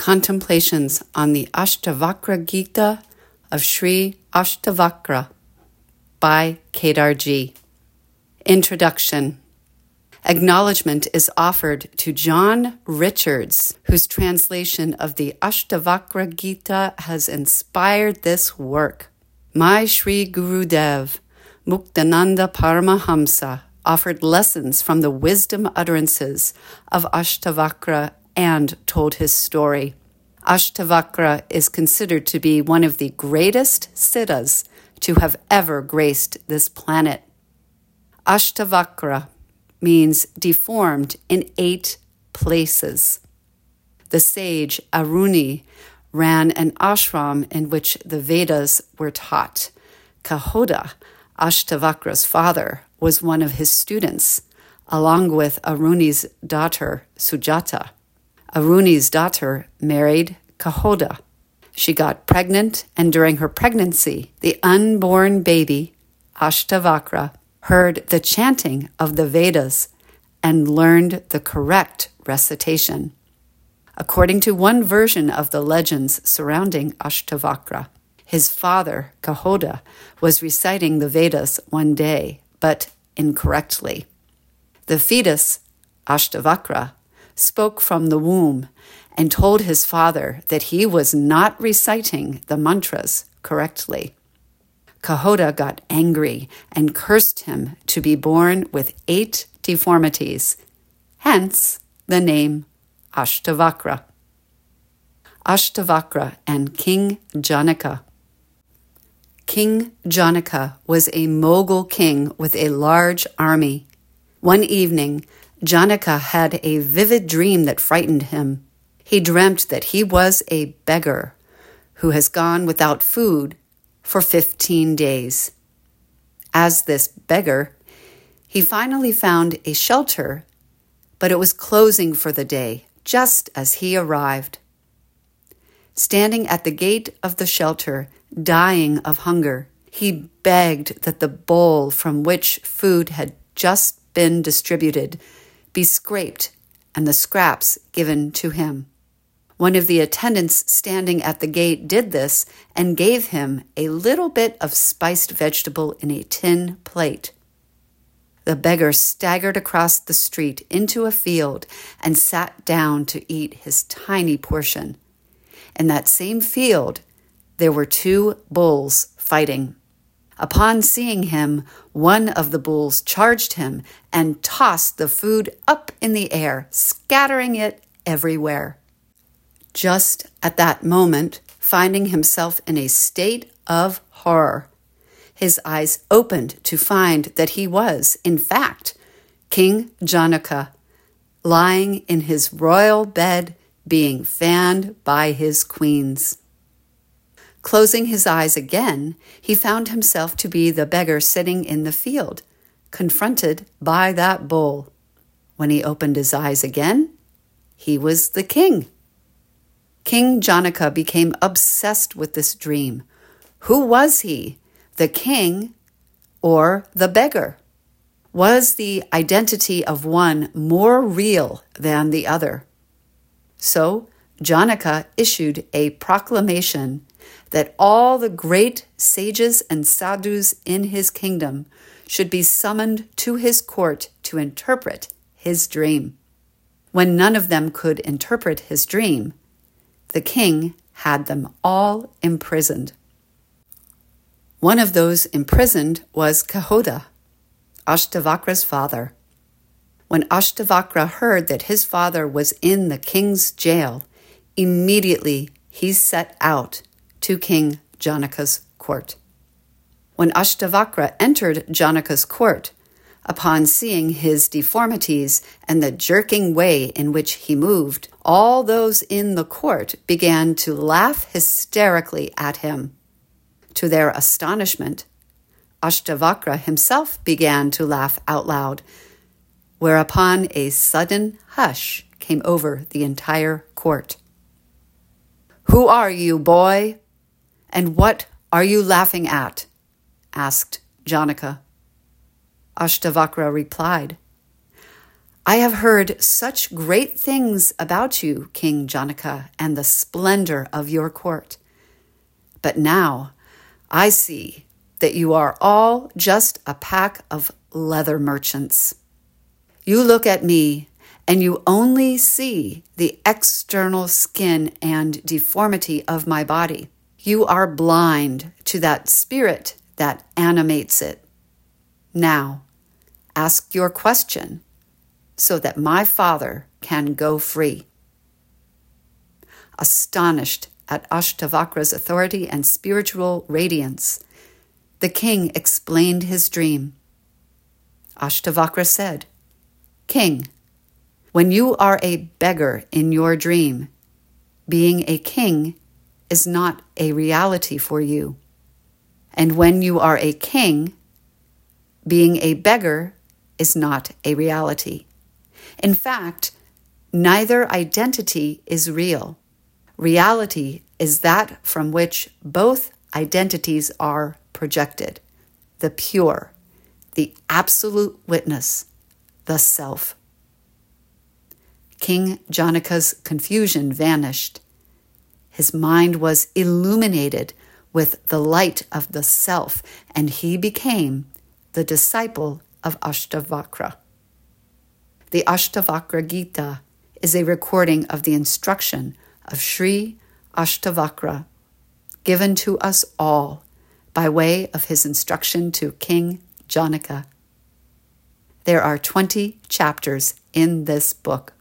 Contemplations on the Ashtavakra Gita of Sri Ashtavakra by Kedarji. Introduction. Acknowledgement is offered to John Richards, whose translation of the Ashtavakra Gita has inspired this work. My Sri Gurudev, Muktananda Paramahamsa, offered lessons from the wisdom utterances of Ashtavakra and told his story. Ashtavakra is considered to be one of the greatest siddhas to have ever graced this planet. Ashtavakra means deformed in 8 places. The sage Aruni ran an ashram in which the Vedas were taught. Kahoda, Ashtavakra's father, was one of his students, along with Aruni's daughter, Sujata. Aruni's daughter married Kahoda. She got pregnant, and during her pregnancy, the unborn baby, Ashtavakra, heard the chanting of the Vedas and learned the correct recitation. According to one version of the legends surrounding Ashtavakra, his father, Kahoda, was reciting the Vedas one day, but incorrectly. The fetus, Ashtavakra, spoke from the womb and told his father that he was not reciting the mantras correctly. Kahoda got angry and cursed him to be born with 8 deformities, hence the name Ashtavakra. Ashtavakra and King Janaka. King Janaka was a Mughal king with a large army. One evening, Janaka had a vivid dream that frightened him. He dreamt that he was a beggar who has gone without food for 15 days. As this beggar, he finally found a shelter, but it was closing for the day, just as he arrived. Standing at the gate of the shelter, dying of hunger, he begged that the bowl from which food had just been distributed be scraped and the scraps given to him. One of the attendants standing at the gate did this and gave him a little bit of spiced vegetable in a tin plate. The beggar staggered across the street into a field and sat down to eat his tiny portion. In that same field, there were 2 bulls fighting. Upon seeing him, one of the bulls charged him and tossed the food up in the air, scattering it everywhere. Just at that moment, finding himself in a state of horror, his eyes opened to find that he was, in fact, King Janaka, lying in his royal bed, being fanned by his queens. Closing his eyes again, he found himself to be the beggar sitting in the field, confronted by that bull. When he opened his eyes again, he was the king. King Janaka became obsessed with this dream. Who was he, the king or the beggar? Was the identity of one more real than the other? So Janaka issued a proclamation that all the great sages and sadhus in his kingdom should be summoned to his court to interpret his dream. When none of them could interpret his dream, the king had them all imprisoned. One of those imprisoned was Kahoda, Ashtavakra's father. When Ashtavakra heard that his father was in the king's jail, immediately he set out to King Janaka's court. When Ashtavakra entered Janaka's court, upon seeing his deformities and the jerking way in which he moved, all those in the court began to laugh hysterically at him. To their astonishment, Ashtavakra himself began to laugh out loud, whereupon a sudden hush came over the entire court. "Who are you, boy? And what are you laughing at?" asked Janaka. Ashtavakra replied, I have heard such great things about you, King Janaka, and the splendor of your court. But now I see that you are all just a pack of leather merchants. You look at me and you only see the external skin and deformity of my body. You are blind to that spirit that animates it. Now, ask your question so that my father can go free. Astonished at Ashtavakra's authority and spiritual radiance, the king explained his dream. Ashtavakra said, "King, when you are a beggar in your dream, being a king is not a reality for you. And when you are a king, being a beggar is not a reality. In fact, neither identity is real. Reality is that from which both identities are projected, the pure, the absolute witness, the self." King Janaka's confusion vanished. His mind was illuminated with the light of the self, and he became the disciple of Ashtavakra. The Ashtavakra Gita is a recording of the instruction of Sri Ashtavakra, given to us all by way of his instruction to King Janaka. There are 20 chapters in this book.